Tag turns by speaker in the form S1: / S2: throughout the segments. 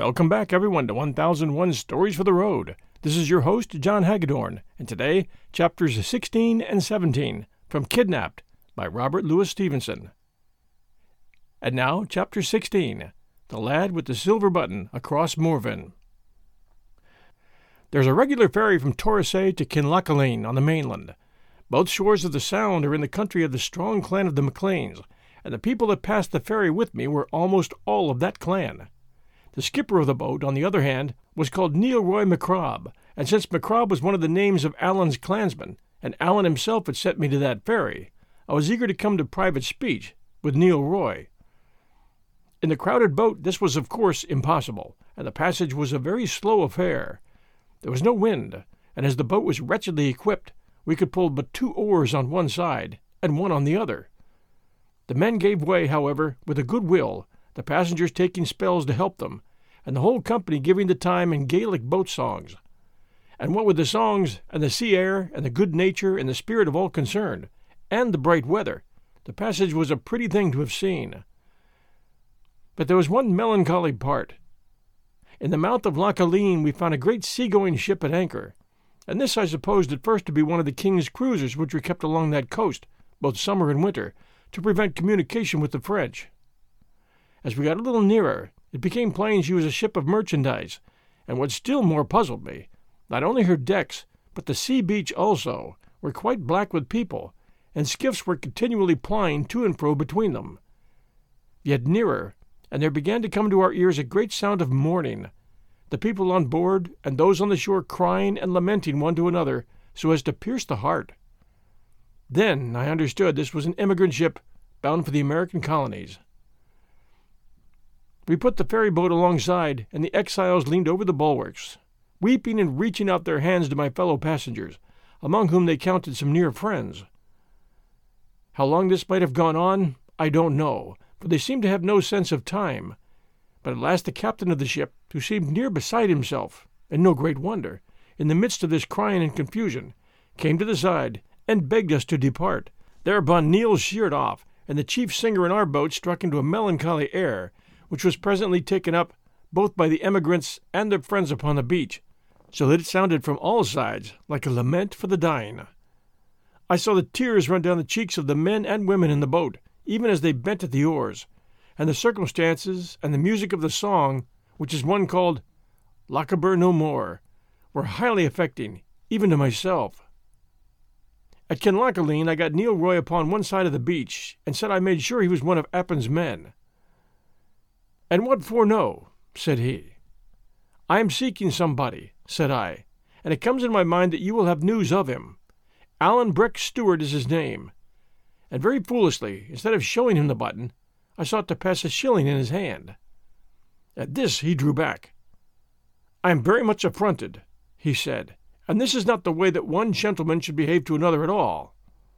S1: Welcome back, everyone, to 1001 Stories for the Road. This is your host, John Hagedorn, and today, chapters 16 and 17 from Kidnapped by Robert Louis Stevenson. And now, chapter 16, The Lad with the Silver Button Across Morven. There's a regular ferry from Torosay to Kinlochaline on the mainland. Both shores of the Sound are in the country of the strong clan of the MacLeans, and the people that passed the ferry with me were almost all of that clan. The skipper of the boat, on the other hand, was called Neil Roy McCrob, and since McCrob was one of the names of Allan's clansmen, and Allan himself had sent me to that ferry, I was eager to come to private speech with Neil Roy. In the crowded boat this was of course impossible, and the passage was a very slow affair. There was no wind, and as the boat was wretchedly equipped, we could pull but 2 oars on one side and 1 on the other. The men gave way, however, with a good will, the passengers taking spells to help them, and the whole company giving the time in Gaelic boat songs. And what with the songs, and the sea air, and the good nature, and the spirit of all concerned, and the bright weather, the passage was a pretty thing to have seen. But there was one melancholy part. In the mouth of Loch Aline we found a great sea-going ship at anchor, and this I supposed at first to be one of the king's cruisers which were kept along that coast, both summer and winter, to prevent communication with the French. As we got a little nearer, it became plain she was a ship of merchandise, and what still more puzzled me, not only her decks, but the sea beach also, were quite black with people, and skiffs were continually plying to and fro between them. Yet nearer, and there began to come to our ears a great sound of mourning, the people on board and those on the shore crying and lamenting one to another, so as to pierce the heart. Then I understood this was an emigrant ship bound for the American colonies. We put the ferry boat alongside, and the exiles leaned over the bulwarks, weeping and reaching out their hands to my fellow passengers, among whom they counted some near friends. How long this might have gone on, I don't know, for they seemed to have no sense of time. But at last the captain of the ship, who seemed near beside himself, and no great wonder, in the midst of this crying and confusion, came to the side and begged us to depart. Thereupon Neil sheered off, and the chief singer in our boat struck into a melancholy air, which was presently taken up both by the emigrants and their friends upon the beach, so that it sounded from all sides like a lament for the dying. I saw the tears run down the cheeks of the men and women in the boat, even as they bent at the oars, and the circumstances and the music of the song, which is one called Lochaber No More, were highly affecting, even to myself. At Kinlochaline I got Neil Roy upon one side of the beach, and said I made sure he was one of Appin's men. "And what for no?" said he. "I am seeking somebody," said I, "and it comes in my mind that you will have news of him. Allan Breck Stewart is his name." And very foolishly, instead of showing him the button, I sought to pass a shilling in his hand. At this he drew back. "I am very much affronted," he said, "and this is not the way that one gentleman should behave to another at all."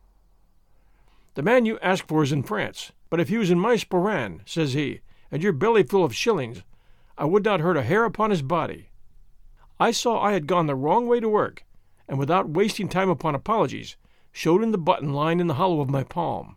S1: "The man you ask for is in France, but if he was in my sporran," says he, "and your belly full of shillings, I would not hurt a hair upon his body." I saw I had gone the wrong way to work, and without wasting time upon apologies, showed him the button lying in the hollow of my palm.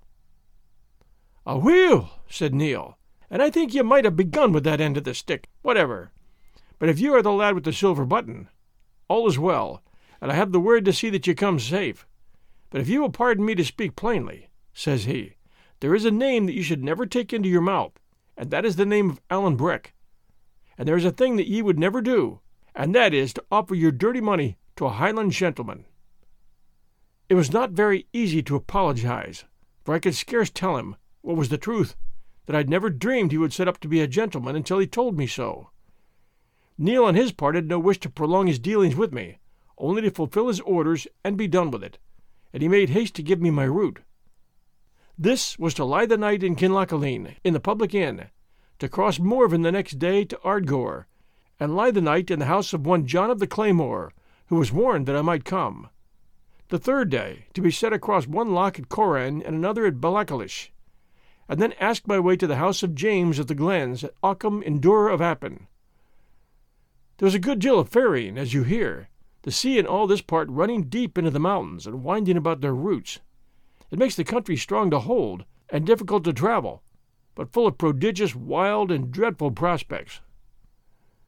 S1: "Aweel," said Neil, "and I think you might have begun with that end of the stick, whatever. But if you are the lad with the silver button, all is well, and I have the word to see that you come safe. But if you will pardon me to speak plainly," says he, "there is a name that you should never take into your mouth, and that is the name of Allan Breck. And there is a thing that ye would never do, and that is to offer your dirty money to a Highland gentleman." It was not very easy to apologize, for I could scarce tell him, what was the truth, that I'd never dreamed he would set up to be a gentleman until he told me so. Neil on his part had no wish to prolong his dealings with me, only to fulfill his orders and be done with it, and he made haste to give me my route. This was to lie the night in Kinlochaline, in the public inn, to cross Morven the next day to Ardgour, and lie the night in the house of one John of the Claymore, who was warned that I might come. The third day to be set across one loch at Coran and another at Ballacalish, and then ask my way to the house of James of the Glens at Ockham in Dura of Appin. There was a good deal of ferrying, as you hear, the sea in all this part running deep into the mountains and winding about their roots. It makes the country strong to hold and difficult to travel, but full of prodigious, wild, and dreadful prospects.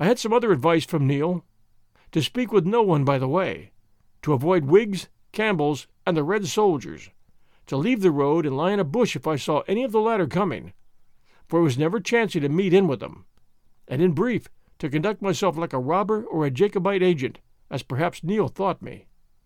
S1: I had some other advice from Neil: to speak with no one by the way, to avoid Whigs, Campbells, and the Red Soldiers, to leave the road and lie in a bush if I saw any of the latter coming, for it was never chancy to meet in with them, and in brief, to conduct myself like a robber or a Jacobite agent, as perhaps Neil thought me.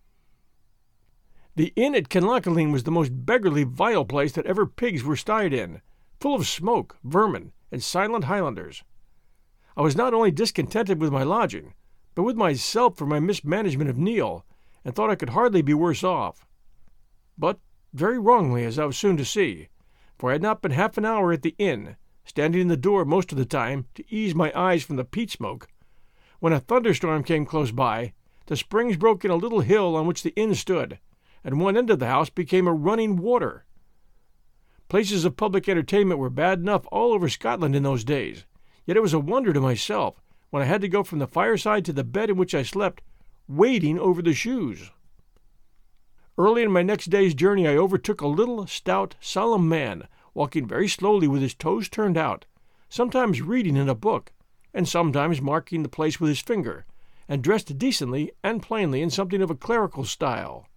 S1: The inn at Kinlochaline was the most beggarly, vile place that ever pigs were stayed in, full of smoke, vermin, and silent Highlanders. I was not only discontented with my lodging, but with myself for my mismanagement of Neil, and thought I could hardly be worse off. But very wrongly, as I was soon to see, for I had not been half an hour at the inn, standing in the door most of the time to ease my eyes from the peat smoke, when a thunderstorm came close by, the springs broke in a little hill on which the inn stood, and one end of the house became a running water. Places of public entertainment were bad enough all over Scotland in those days, yet it was a wonder to myself when I had to go from the fireside to the bed in which I slept, wading over the shoes. Early in my next day's journey I overtook a little, stout, solemn man, walking very slowly with his toes turned out, sometimes reading in a book, and sometimes marking the place with his finger, and dressed decently and plainly in something of a clerical style.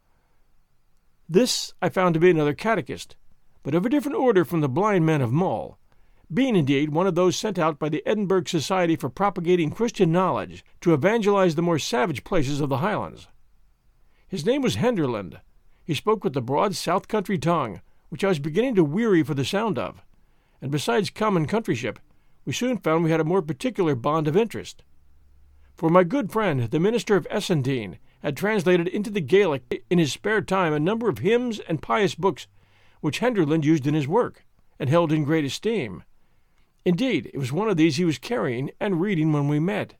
S1: This I found to be another catechist, but of a different order from the blind man of Mull, being indeed one of those sent out by the Edinburgh Society for propagating Christian knowledge to evangelize the more savage places of the Highlands. His name was Henderland. He spoke with the broad south country tongue, which I was beginning to weary for the sound of, and besides common countryship, we soon found we had a more particular bond of interest. For my good friend, the minister of Essendine, had translated into the Gaelic in his spare time a number of hymns and pious books which Henderland used in his work, and held in great esteem. Indeed, it was one of these he was carrying and reading when we met.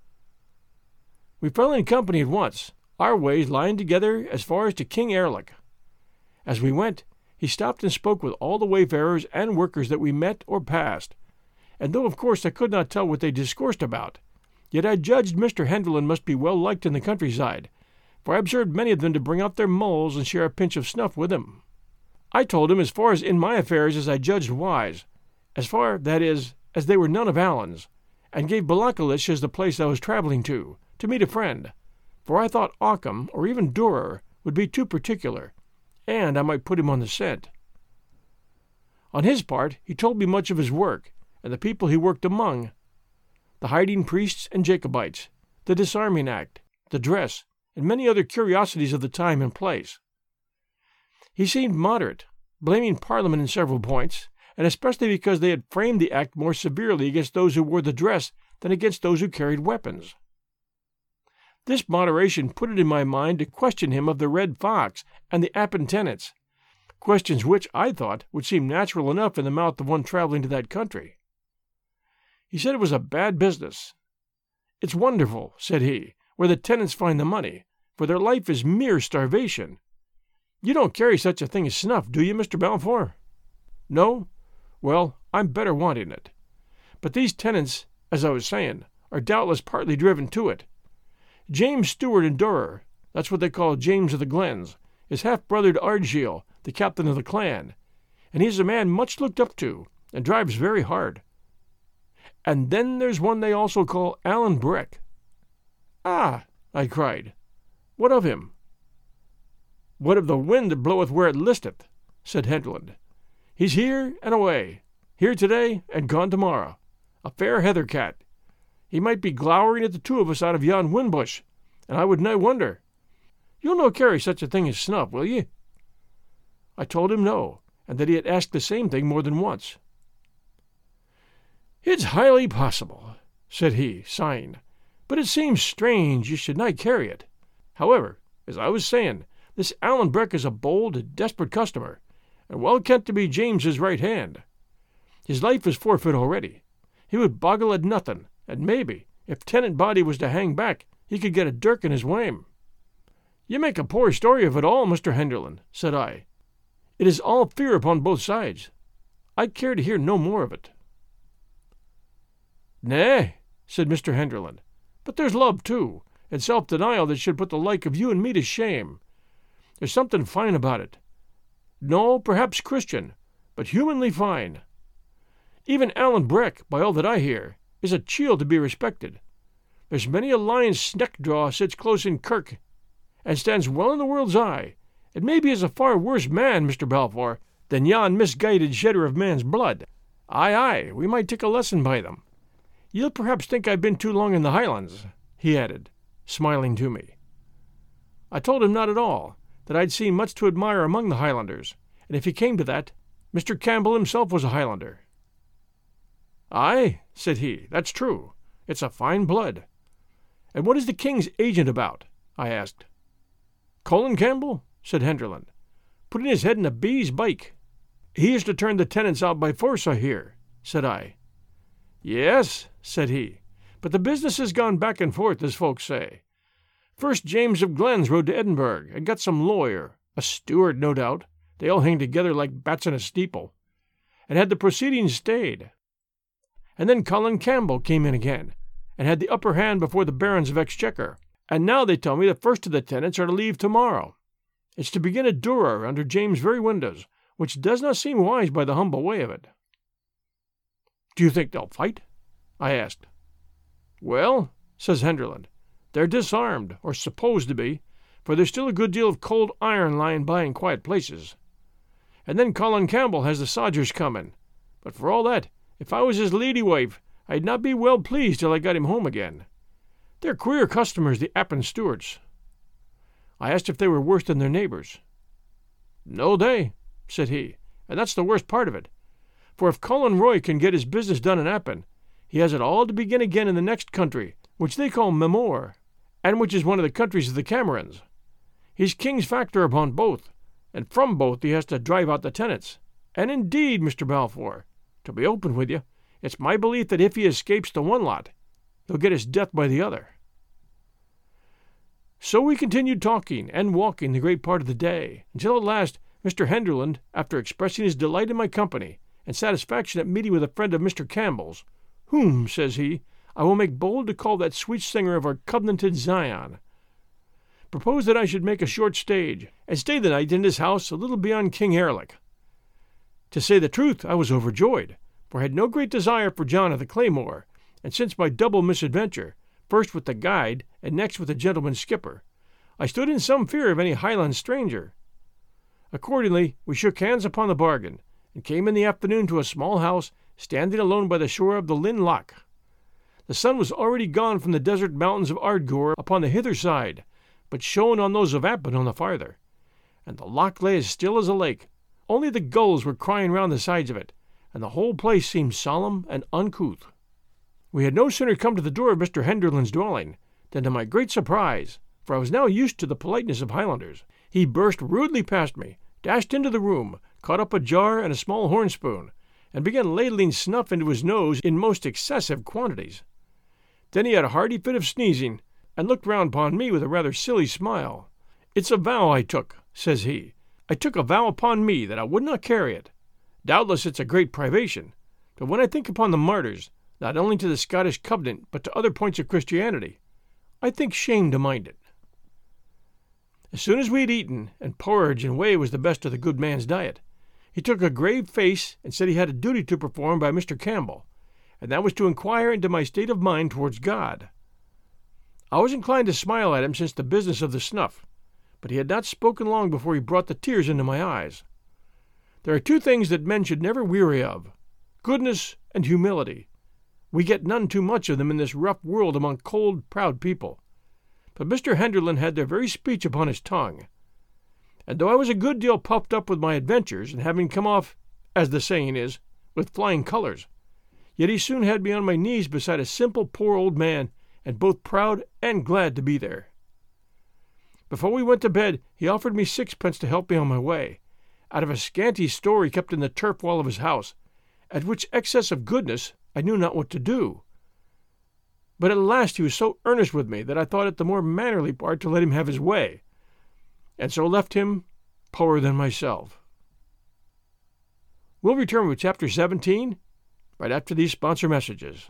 S1: We fell in company at once, our ways lying together as far as to King Airlock. As we went, he stopped and spoke with all the wayfarers and workers that we met or passed, and though of course I could not tell what they discoursed about, yet I judged Mr. Henderland must be well liked in the countryside, for I observed many of them to bring out their mulls and share a pinch of snuff with him. I told him as far as in my affairs as I judged wise, as far, that is, as they were none of Allen's, and gave Ballincollig as the place I was travelling to meet a friend, for I thought Augham, or even Durer, would be too particular, and I might put him on the scent. On his part, he told me much of his work, and the people he worked among, the hiding priests and Jacobites, the Disarming Act, the dress, and many other curiosities of the time and place. He seemed moderate, blaming Parliament in several points, and especially because they had framed the act more severely against those who wore the dress than against those who carried weapons. This moderation put it in my mind to question him of the Red Fox and the Appin tenants, questions which, I thought, would seem natural enough in the mouth of one travelling to that country. He said it was a bad business. "It's wonderful," said he, "where the tenants find the money, for their life is mere starvation. You don't carry such a thing as snuff, do you, Mr. Balfour?" "No? Well, I'm better wanting it. But these tenants, as I was saying, are doubtless partly driven to it. James Stewart in Durer, that's what they call James of the Glens, is half-brother to Ardshiel, the captain of the clan, and he's a man much looked up to, and drives very hard. And then there's one they also call Alan Breck." "Ah!" I cried. "What of him?" "What of the wind that bloweth where it listeth?" said Henderland. "He's here and away, here today and gone tomorrow, a fair heather cat. He might be glowering at the two of us out of yon windbush, and I would nae wonder. You'll no carry such a thing as snuff, will ye?" I told him no, and that he had asked the same thing more than once. "It's highly possible," said he, sighing, "but it seems strange you should not carry it. However, as I was saying, this Alan Breck is a bold and desperate customer, and well kent to be James's right hand. His life is forfeit already. He would boggle at nothing, and maybe, if tenant body was to hang back, he could get a dirk in his wame." "You make a poor story of it all, Mr. Henderland," said I. "It is all fear upon both sides. I care to hear no more of it." "Nay," said Mr. Henderland, "but there's love, too, and self-denial that should put the like of you and me to shame. There's something fine about it. No, perhaps Christian, but humanly fine. Even Alan Breck, by all that I hear, is a chiel to be respected, There's many a lion's sneck-draw sits close in kirk, and stands well in the world's eye, and maybe is a far worse man, Mr. Balfour, than yon misguided shedder of man's blood. Aye, we might take a lesson by them. You'll perhaps think I've been too long in the Highlands," he added, smiling to me. I told him not at all, that I'd seen much to admire among the Highlanders, and if he came to that, Mr. Campbell himself was a Highlander. "Aye," said he, "that's true. It's a fine blood. And what is the king's agent about?" I asked. "Colin Campbell," said Henderland, "putting his head in a bee's bike." "He is to turn the tenants out by force, I hear," said I. "Yes," said he, "but the business has gone back and forth, as folks say. First James of Glens rode to Edinburgh and got some lawyer, a steward no doubt, they all hang together like bats in a steeple, and had the proceedings stayed. And then Colin Campbell came in again, and had the upper hand before the barons of Exchequer, and now they tell me the first of the tenants are to leave tomorrow. It's to begin at Duror under James' very windows, which does not seem wise by the humble way of it." "Do you think they'll fight?" I asked. "Well," says Henderland, "they're disarmed, or supposed to be, for there's still a good deal of cold iron lying by in quiet places. And then Colin Campbell has the sodgers coming, but for all that, if I was his lady wife, I'd not be well pleased till I got him home again. They're queer customers, the Appin Stewarts." I asked if they were worse than their neighbours. "No, they," said he, "and that's the worst part of it. For if Colin Roy can get his business done in Appin, he has it all to begin again in the next country, which they call Memor, and which is one of the countries of the Camerons. He's king's factor upon both, and from both he has to drive out the tenants. And indeed, Mr. Balfour, to be open with you, it's my belief that if he escapes the one lot, he'll get his death by the other." So we continued talking and walking the great part of the day, until at last Mr. Henderland, after expressing his delight in my company, and satisfaction at meeting with a friend of Mr. Campbell's, "whom," says he, "I will make bold to call that sweet singer of our covenanted Zion," proposed that I should make a short stage, and stay the night in his house a little beyond King Erlich. To say the truth, I was overjoyed, for I had no great desire for John of the Claymore, and since my double misadventure, first with the guide and next with the gentleman skipper, I stood in some fear of any Highland stranger. Accordingly, we shook hands upon the bargain, and came in the afternoon to a small house standing alone by the shore of the Lynn Loch. The sun was already gone from the desert mountains of Ardgour upon the hither side, but shone on those of Appin on the farther, and the loch lay as still as a lake. Only the gulls were crying round the sides of it, and the whole place seemed solemn and uncouth. We had no sooner come to the door of Mr. Henderland's dwelling than, to my great surprise, for I was now used to the politeness of Highlanders, he burst rudely past me, dashed into the room, caught up a jar and a small horn-spoon, and began ladling snuff into his nose in most excessive quantities. Then he had a hearty fit of sneezing, and looked round upon me with a rather silly smile. "It's a vow I took," says he. "I took a vow upon me that I would not carry it. Doubtless it's a great privation, but when I think upon the martyrs, not only to the Scottish covenant, but to other points of Christianity, I think shame to mind it." As soon as we had eaten, and porridge and whey was the best of the good man's diet, he took a grave face and said he had a duty to perform by Mr. Campbell, and that was to inquire into my state of mind towards God. I was inclined to smile at him since the business of the snuff, but he had not spoken long before he brought the tears into my eyes. There are two things that men should never weary of: goodness and humility. We get none too much of them in this rough world among cold, proud people. But Mr. Henderland had their very speech upon his tongue. And though I was a good deal puffed up with my adventures, and having come off, as the saying is, with flying colours, yet he soon had me on my knees beside a simple poor old man, and both proud and glad to be there. Before we went to bed, he offered me 6 pence to help me on my way, out of a scanty store he kept in the turf wall of his house, at which excess of goodness I knew not what to do. But at last he was so earnest with me that I thought it the more mannerly part to let him have his way, and so left him poorer than myself. We'll return with Chapter 17 right after these sponsor messages.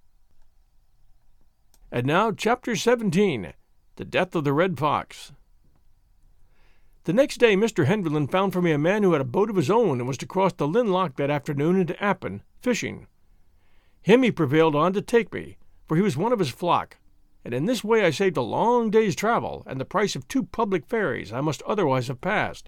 S1: And now, Chapter 17, The Death of the Red Fox. The next day Mr. Henderland found for me a man who had a boat of his own and was to cross the Lynn Loch that afternoon into Appin, fishing. Him he prevailed on to take me, for he was one of his flock, and in this way I saved a long day's travel and the price of 2 public ferries I must otherwise have passed.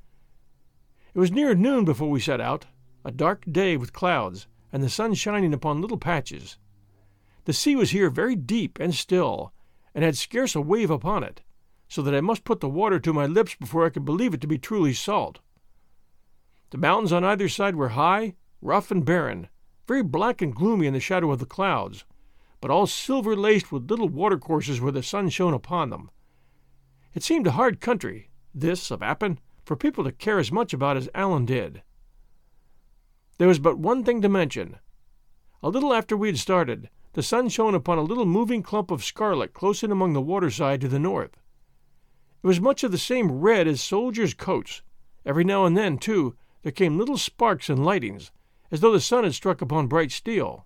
S1: It was near noon before we set out, a dark day with clouds, and the sun shining upon little patches. The sea was here very deep and still, and had scarce a wave upon it, so that I must put the water to my lips before I could believe it to be truly salt. The mountains on either side were high, rough, and barren, very black and gloomy in the shadow of the clouds, but all silver-laced with little watercourses where the sun shone upon them. It seemed a hard country, this of Appin, for people to care as much about as Allen did. There was but one thing to mention. A little after we had started, the sun shone upon a little moving clump of scarlet close in among the waterside to the north. It was much of the same red as soldiers' coats. Every now and then, too, there came little sparks and lightings, as though the sun had struck upon bright steel.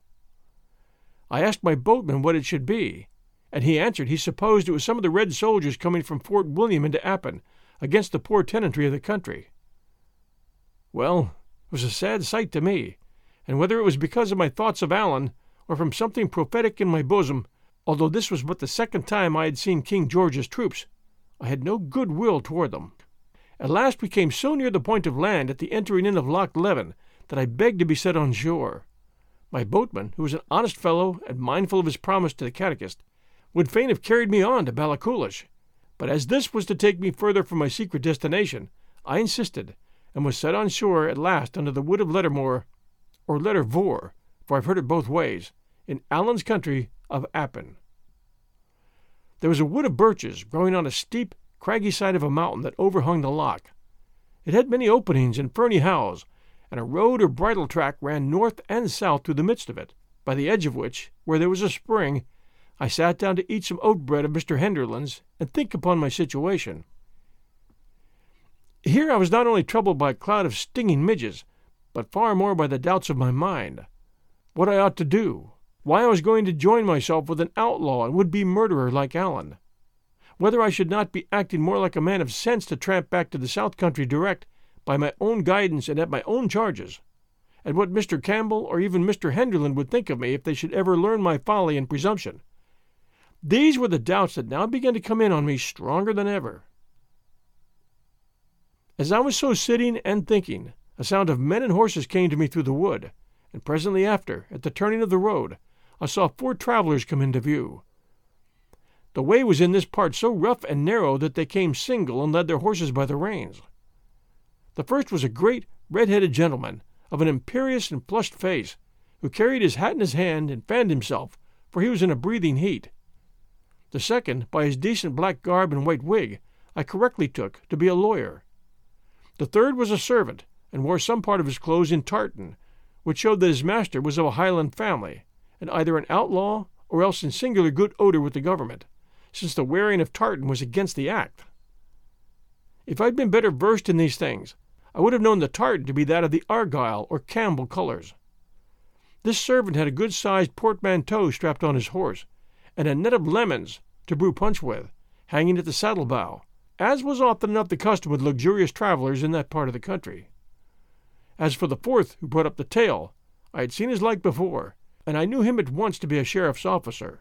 S1: I asked my boatman what it should be, and he answered he supposed it was some of the red soldiers coming from Fort William into Appin, against the poor tenantry of the country. Well, it was a sad sight to me, and whether it was because of my thoughts of Allen, or from something prophetic in my bosom, although this was but the second time I had seen King George's troops, I had no good will toward them. At last we came so near the point of land at the entering in of Loch Leven that I begged to be set on shore. My boatman, who was an honest fellow and mindful of his promise to the catechist, would fain have carried me on to Balachulish, but as this was to take me further from my secret destination, I insisted, and was set on shore at last under the wood of Lettermore, or Lettervore, for I've heard it both ways, in Allen's country of Appin. There was a wood of birches growing on a steep, craggy side of a mountain that overhung the loch. It had many openings and ferny howes, and a road or bridle track ran north and south through the midst of it, by the edge of which, where there was a spring, I sat down to eat some oat bread of Mr. Henderland's and think upon my situation. Here I was not only troubled by a cloud of stinging midges, but far more by the doubts of my mind. What I ought to do, why I was going to join myself with an outlaw and would-be murderer like Allen, whether I should not be acting more like a man of sense to tramp back to the south country direct, by my own guidance and at my own charges, and what Mr. Campbell or even Mr. Henderland would think of me if they should ever learn my folly and presumption. These were the doubts that now began to come in on me stronger than ever. As I was so sitting and thinking, a sound of men and horses came to me through the wood, and presently after, at the turning of the road, I saw 4 travelers come into view. The way was in this part so rough and narrow that they came single and led their horses by the reins. The first was a great, red-headed gentleman, of an imperious and flushed face, who carried his hat in his hand and fanned himself, for he was in a breathing heat. The second, by his decent black garb and white wig, I correctly took to be a lawyer. The third was a servant, and wore some part of his clothes in tartan, which showed that his master was of a Highland family, and either an outlaw or else in singular good odour with the government, since the wearing of tartan was against the act. If I had been better versed in these things, I would have known the tartan to be that of the Argyle or Campbell colours. This servant had a good-sized portmanteau strapped on his horse, and a net of lemons to brew punch with, hanging at the saddle-bow, as was often enough the custom with luxurious travellers in that part of the country. As for the fourth who brought up the tale, I had seen his like before, and I knew him at once to be a sheriff's officer.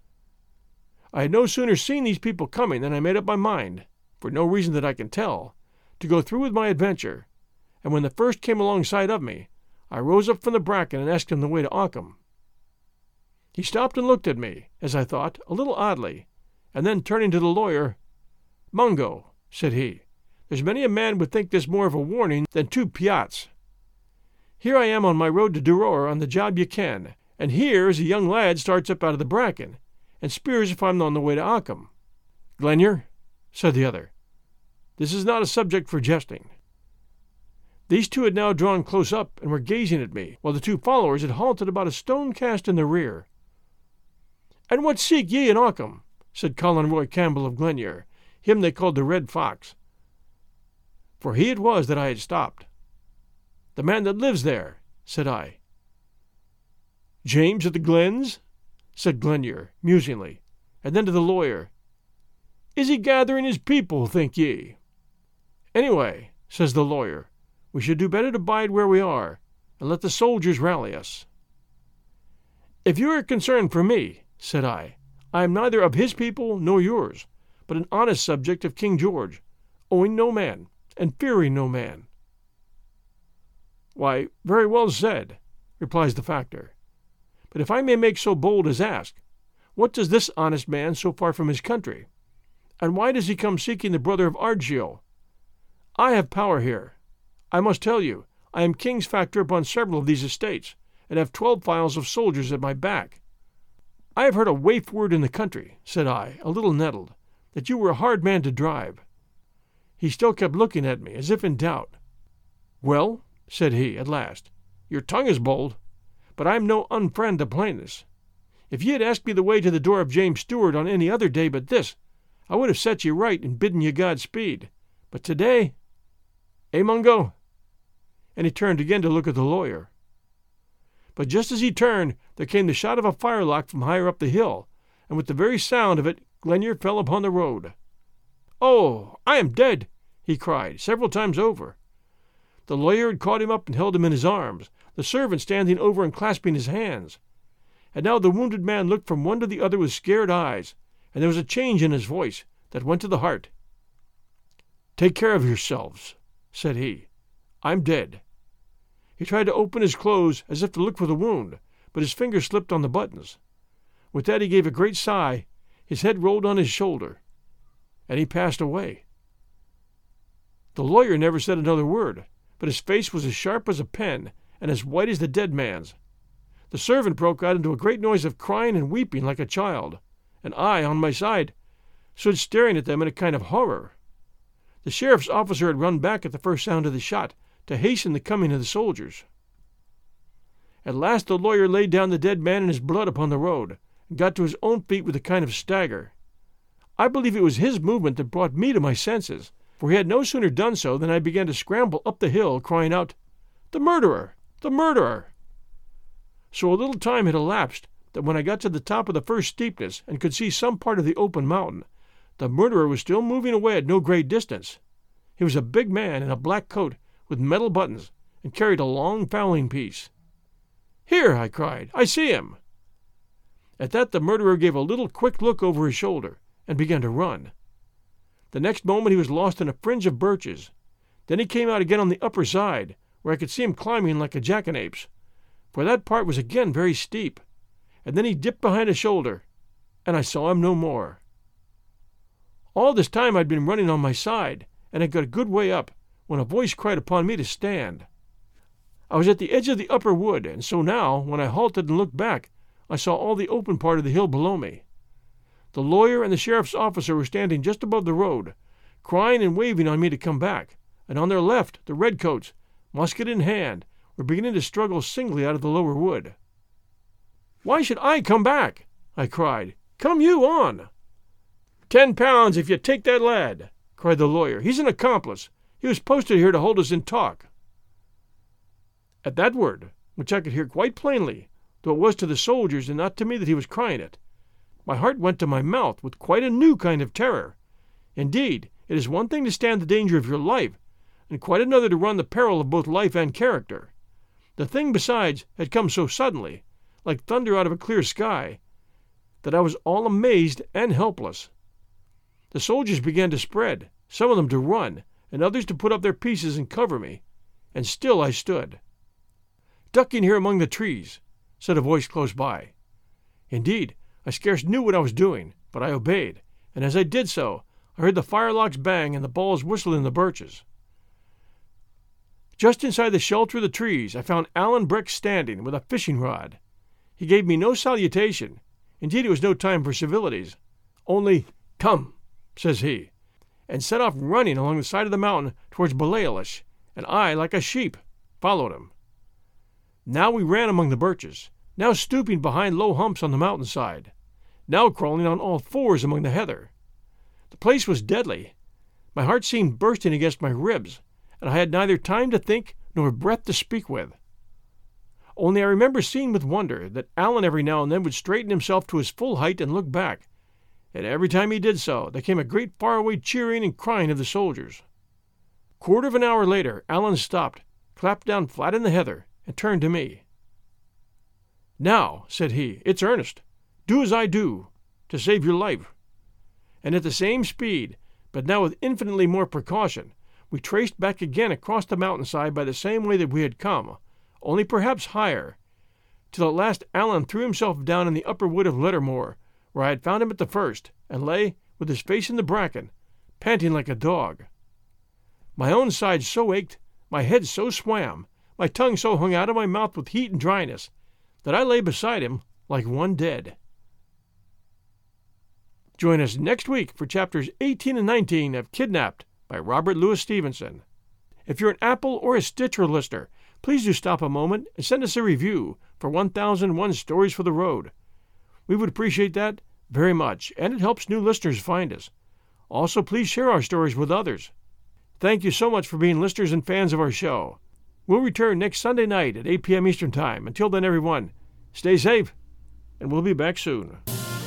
S1: I had no sooner seen these people coming than I made up my mind, for no reason that I can tell, to go through with my adventure, and when the first came alongside of me, I rose up from the bracken and asked him the way to Ockham. He stopped and looked at me, as I thought, a little oddly, and then turning to the lawyer, "Mungo," said he, "there's many a man would think this more of a warning than 2 piats. Here I am on my road to Duror on the job you can, and here is a young lad starts up out of the bracken, and speers if I'm on the way to Ockham." "Glenure," said the other, "this is not a subject for jesting." These 2 had now drawn close up and were gazing at me, while the 2 followers had halted about a stone cast in the rear. "And what seek ye in Ockham?" said Colin Roy Campbell of Glenure, him they called the Red Fox. For he it was that I had stopped. "The man that lives there," said I. "James of the Glens?" said Glenure, musingly, and then to the lawyer, "Is he gathering his people, think ye?" "Anyway," says the lawyer, "we should do better to bide where we are, and let the soldiers rally us." "If you are concerned for me," said I I am neither of his people nor yours, but an honest subject of King George, owing no man, and fearing no man." "Why, very well said," replies the factor. "But if I may make so bold as ask, what does this honest man so far from his country? And why does he come seeking the brother of Ardshio? I have power here. I must tell you, I am king's factor upon several of these estates, and have 12 files of soldiers at my back." "I have heard a waif word in the country," said I, a little nettled, "that you were a hard man to drive." He still kept looking at me, as if in doubt. "Well," said he, at last, "your tongue is bold, but I am no unfriend to plainness. If ye had asked me the way to the door of James Stewart on any other day but this, I would have set ye right and bidden ye Godspeed. But today, Mungo?" And he turned again to look at the lawyer. But just as he turned, there came the shot of a firelock from higher up the hill, and with the very sound of it Glenure fell upon the road. "Oh, I am dead!" he cried, several times over. The lawyer had caught him up and held him in his arms, the servant standing over and clasping his hands. And now the wounded man looked from one to the other with scared eyes, and there was a change in his voice that went to the heart. "Take care of yourselves," said he. "I'm dead." He tried to open his clothes as if to look for the wound, but his fingers slipped on the buttons. With that he gave a great sigh, his head rolled on his shoulder, and he passed away. The lawyer never said another word, but his face was as sharp as a pen and as white as the dead man's. The servant broke out into a great noise of crying and weeping like a child, and I, on my side, stood staring at them in a kind of horror. The sheriff's officer had run back at the first sound of the shot to hasten the coming of the soldiers. At last the lawyer laid down the dead man in his blood upon the road, and got to his own feet with a kind of stagger. I believe it was his movement that brought me to my senses, for he had no sooner done so than I began to scramble up the hill, crying out, "The murderer! The murderer!" So a little time had elapsed that when I got to the top of the first steepness and could see some part of the open mountain, the murderer was still moving away at no great distance. He was a big man in a black coat with metal buttons, and carried a long fowling piece. "Here!" I cried. "I see him!" At that the murderer gave a little quick look over his shoulder, and began to run. The next moment he was lost in a fringe of birches. Then he came out again on the upper side, where I could see him climbing like a jackanapes, for that part was again very steep, and then he dipped behind a shoulder, and I saw him no more. All this time I'd been running on my side, and had got a good way up, when a voice cried upon me to stand. I was at the edge of the upper wood, and so now, when I halted and looked back, I saw all the open part of the hill below me. The lawyer and the sheriff's officer were standing just above the road, crying and waving on me to come back, and on their left the redcoats, musket in hand, were beginning to struggle singly out of the lower wood. "Why should I come back?" I cried. "Come you on." £10 if you take that lad," cried the lawyer. "He's an accomplice. He was posted here to hold us in talk." At that word, which I could hear quite plainly, though it was to the soldiers and not to me that he was crying it, my heart went to my mouth with quite a new kind of terror. Indeed, it is one thing to stand the danger of your life, and quite another to run the peril of both life and character. The thing, besides, had come so suddenly, like thunder out of a clear sky, that I was all amazed and helpless. The soldiers began to spread, some of them to run, and others to put up their pieces and cover me, and still I stood. "Duck in here among the trees," said a voice close by. Indeed, I scarce knew what I was doing, but I obeyed, and as I did so, I heard the firelocks bang and the balls whistle in the birches. Just inside the shelter of the trees I found Alan Breck standing with a fishing rod. He gave me no salutation. Indeed, it was no time for civilities. Only, "Come," says he, and set off running along the side of the mountain towards Balailish, and I, like a sheep, followed him. Now we ran among the birches, now stooping behind low humps on the mountainside, now crawling on all fours among the heather. The place was deadly. My heart seemed bursting against my ribs, and I had neither time to think nor breath to speak with. Only I remember seeing with wonder that Alan every now and then would straighten himself to his full height and look back, and every time he did so there came a great faraway cheering and crying of the soldiers. Quarter of an hour later Alan stopped, clapped down flat in the heather, and turned to me. "Now," said he, "it's earnest. Do as I do. to save your life. And at the same speed, but now with infinitely more precaution, we traced back again across the mountainside by the same way that we had come, only perhaps higher, till at last Allan threw himself down in the upper wood of Lettermore, where I had found him at the first, and lay, with his face in the bracken, panting like a dog. My own sides so ached, my head so swam, my tongue so hung out of my mouth with heat and dryness, that I lay beside him like one dead. Join us next week for chapters 18 and 19 of Kidnapped by Robert Louis Stevenson. If you're an Apple or a Stitcher listener, please do stop a moment and send us a review for 1001 Stories for the Road. We would appreciate that very much, and it helps new listeners find us. Also, please share our stories with others. Thank you so much for being listeners and fans of our show. We'll return next Sunday night at 8 p.m. Eastern Time. Until then, everyone, stay safe, and we'll be back soon.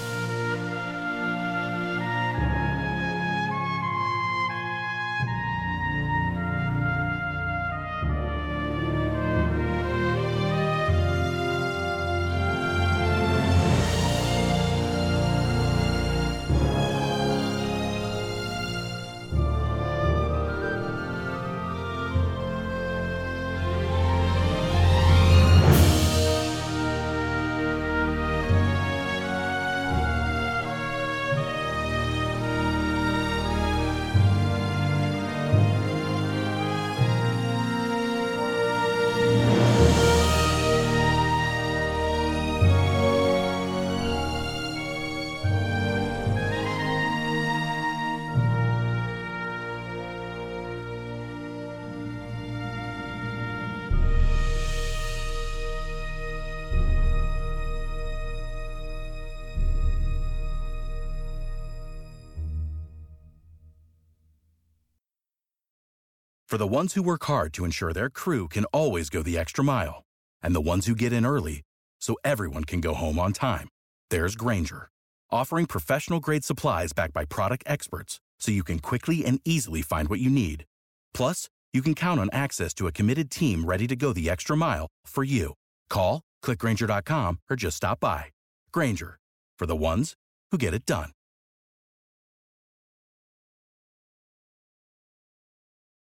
S2: For the ones who work hard to ensure their crew can always go the extra mile, and the ones who get in early so everyone can go home on time, there's Grainger, offering professional-grade supplies backed by product experts so you can quickly and easily find what you need. Plus, you can count on access to a committed team ready to go the extra mile for you. Call, click Grainger.com, or just stop by. Grainger, for the ones who get it done.